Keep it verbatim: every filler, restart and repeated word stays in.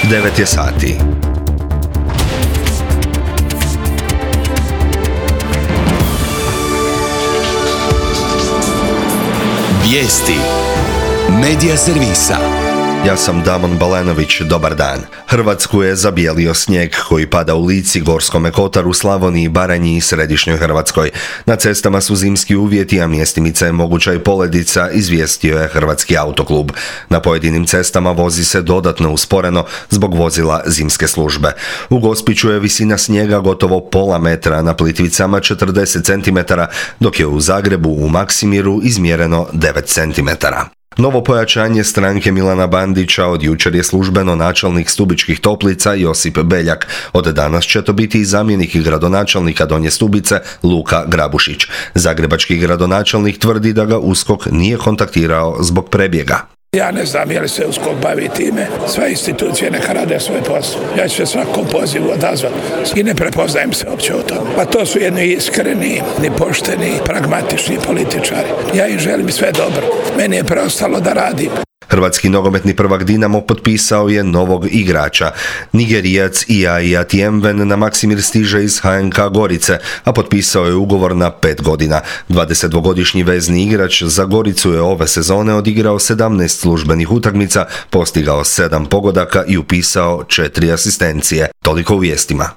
devet je sati. Vijesti Medija servisa. Ja sam Damon Balenović, dobar dan. Hrvatsku je zabijelio snijeg koji pada u Lici, Gorskome kotaru, Slavoniji, Baranji i središnjoj Hrvatskoj. Na cestama su zimski uvjeti, a mjestimica je moguća i poledica, izvijestio je Hrvatski autoklub. Na pojedinim cestama vozi se dodatno usporeno zbog vozila zimske službe. U Gospiću je visina snijega gotovo pola metra, na Plitvicama četrdeset centimetara, dok je u Zagrebu u Maksimiru izmjereno devet centimetara. Novo pojačanje stranke Milana Bandića od jučer je službeno načelnik Stubičkih Toplica Josip Beljak. Od danas će to biti i zamjenik gradonačelnika Donje Stubice Luka Grabušić. Zagrebački gradonačelnik tvrdi da ga USKOK nije kontaktirao zbog prebjega. Ja ne znam je li se USKOK bavi time, sve institucije neka rade svoj posao. Ja ću se svakom pozivu odazvati i ne prepoznajem se uopće u tome. Pa to su jedni iskreni, ni pošteni, pragmatični političari. Ja im želim sve dobro. Meni je preostalo da radim. Hrvatski nogometni prvak Dinamo potpisao je novog igrača. Nigerijac Iyai Atiemven na Maksimir stiže iz H N K Gorice, a potpisao je ugovor na pet godina. dvadesetdvogodišnji vezni igrač za Goricu je ove sezone odigrao sedamnaest službenih utakmica, postigao sedam pogodaka i upisao četiri asistencije. Toliko u vijestima.